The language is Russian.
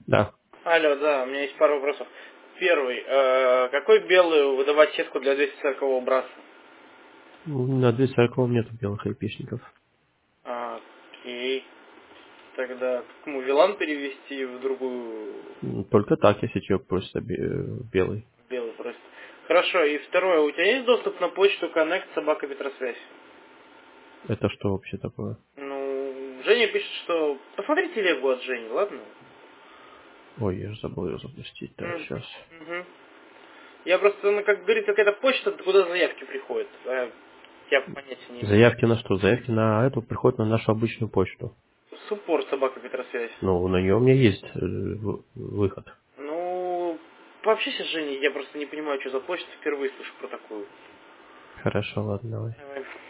Да. Алло, да, у меня есть пару вопросов. Первый. Какой белый выдавать сетку для 240 браса? На 240 нету белых айпишников. Окей. Тогда кому VLAN перевести в другую Только так, если человек просит белый. белый просто. Хорошо, и второе. У тебя есть доступ на почту Connect собака Ветросвязь? Это что вообще такое? Ну, Женя пишет, что... Посмотри телегу от Жени, ладно? Ой, я же забыл ее запустить. Так, сейчас. Мгм. Я просто, как говорится, какая-то почта, куда заявки приходят. Я понятия не имею. Заявки на что? Заявки на эту приходят на нашу обычную почту. Суппорт собака Ветросвязь. Ну, на нее у меня есть выход. Ну, пообщайся с Женей, я просто не понимаю, что за почта, впервые слышу про такую. Хорошо, ладно, давай. Давай.